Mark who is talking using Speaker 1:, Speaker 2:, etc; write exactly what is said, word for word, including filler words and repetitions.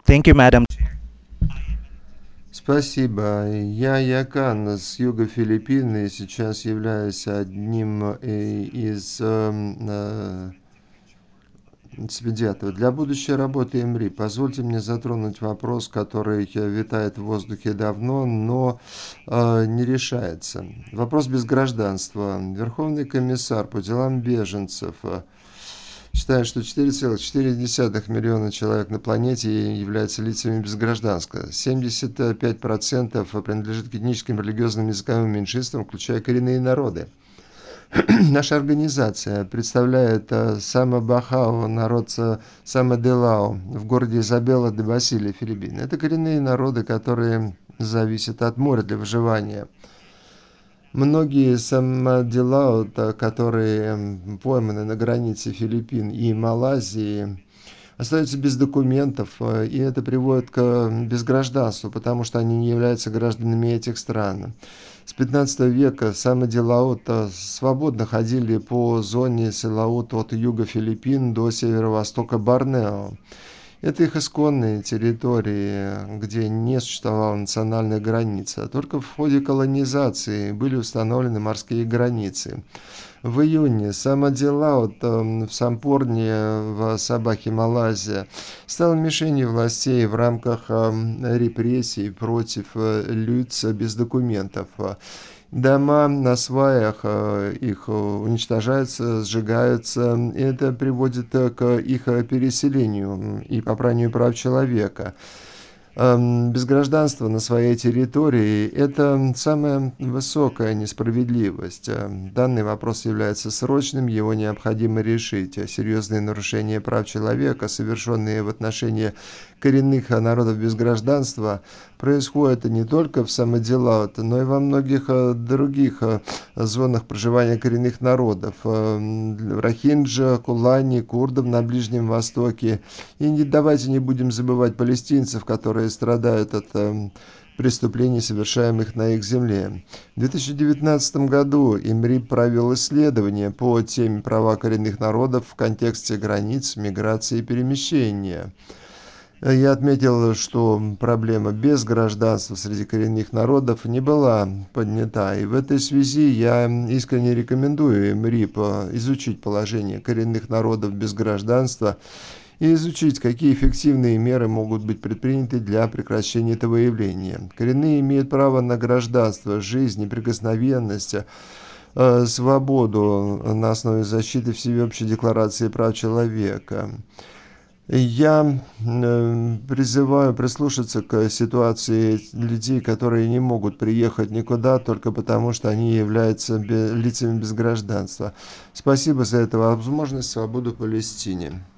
Speaker 1: Thank you, Madam.
Speaker 2: Спасибо. Я Якан с юга Филиппин и сейчас являюсь одним э, из эм, э, Свидетель. Для будущей работы МРИ позвольте мне затронуть вопрос, который э, витает в воздухе давно, но э, не решается. Вопрос без гражданства. Верховный комиссар по делам беженцев э, считает, что четыре целых четыре десятых миллиона человек на планете являются лицами без гражданства. семьдесят пять процентов принадлежит к этническим, религиозным, языковым меньшинствам, включая коренные народы. Наша организация представляет э, Сама-Бахау, народ э, Сама-де-Лао в городе Изабелла де Басилия, Филиппины. Это коренные народы, которые зависят от моря для выживания. Многие Сама-де-Лао, которые м, пойманы на границе Филиппин и Малайзии, остаются без документов, э, и это приводит к безгражданству, потому что они не являются гражданами этих стран. С пятнадцатого века самые Лаот свободно ходили по зоне Силаут от юга Филиппин до северо-востока Борнео. Это их исконные территории, где не существовало национальной границы, а только в ходе колонизации были установлены морские границы. В июне Самодилаут в Сампорне в Сабахе, Малайзия, стал мишенью властей в рамках репрессий против лиц без документов. Дома на сваях, э, их э, уничтожаются, сжигаются. И это приводит э, к их э, переселению и попранию прав человека. Эм, Без гражданства на своей территории – это самая высокая несправедливость. Эм, Данный вопрос является срочным, его необходимо решить. А серьезные нарушения прав человека, совершенные в отношении коренных народов без гражданства, происходят не только в Самоделаут, но и во многих э, других э, зонах проживания коренных народов. Эм, Рохинджа, Кулани, курдов на Ближнем Востоке. И не, давайте не будем забывать палестинцев, которые страдают от э, преступлений, совершаемых на их земле. В две тысячи девятнадцатом году ИМРИ провел исследование по теме права коренных народов в контексте границ, миграции и перемещения. Я отметил, что проблема без гражданства среди коренных народов не была поднята. И в этой связи я искренне рекомендую МРИ изучить положение коренных народов без гражданства и изучить, какие эффективные меры могут быть предприняты для прекращения этого явления. Коренные имеют право на гражданство, жизнь, неприкосновенность, э, свободу на основе защиты Всеобщей декларации прав человека. Я э, призываю прислушаться к ситуации людей, которые не могут приехать никуда только потому, что они являются бе- лицами без гражданства. Спасибо за эту возможность. Свободу Палестине.